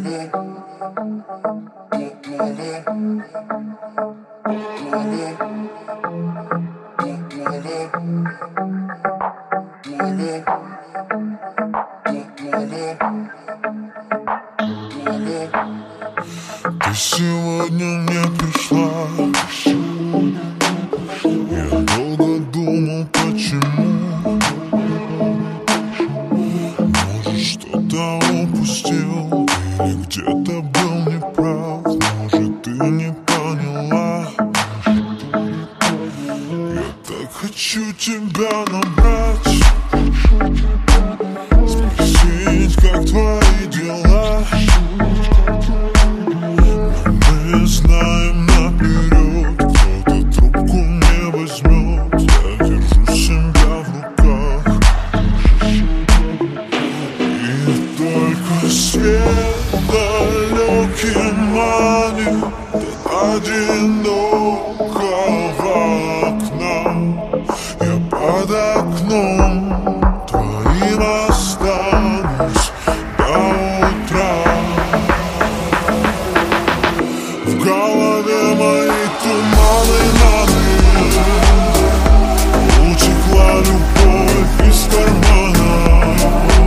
Ты сегодня не пришла. Я долго думал, почему. Может, что-то упустил, или где-то был неправ. Может, ты не поняла. Я так хочу тебя набрать, спросить, как твои дела. Мы знаем наперед, кто-то трубку не возьмет. Я держу себя в руках, и только свет далекий манит до одинокого окна. Я под окном твоим останусь до утра. В голове мои туманы, утекла любовь из кармана.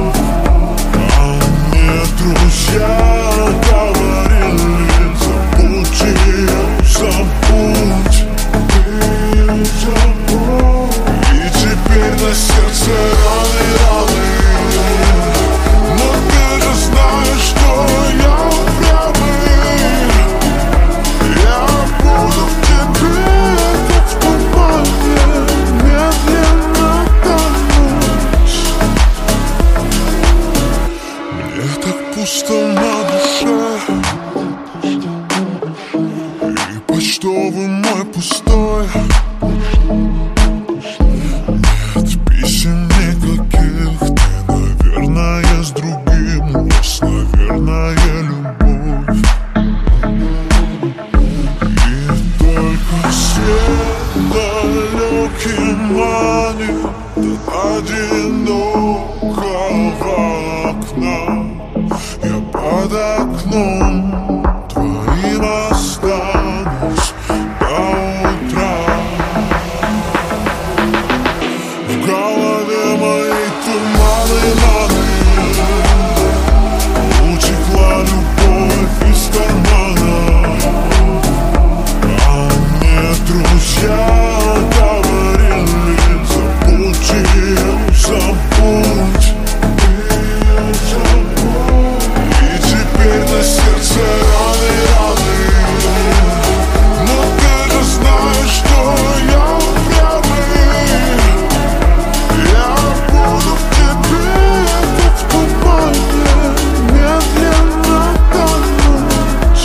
А мне друзья говорили: забудь ее, забудь, ты ее забудь. И теперь на сердце раны, но ты же знаешь, что я упрямый. Я буду в тебе, как в тумане, медленно тонуть. Мне так пусто на душе, и почтовый мой пустой. Нет писем никаких, ты, наверное, с другим. У вас, наверное, любовь. И только свет далекий манит до одинокого окна. Я под окном твоим останусь до утра. В голове мои туманы, утекла любовь из кармана. А мне друзья говорили: забудь ее, забудь, ты ее забудь. И теперь на сердце раны, но ты же знаешь, что я упрямый. Я буду в тебе, как в тумане, медленно тонуть.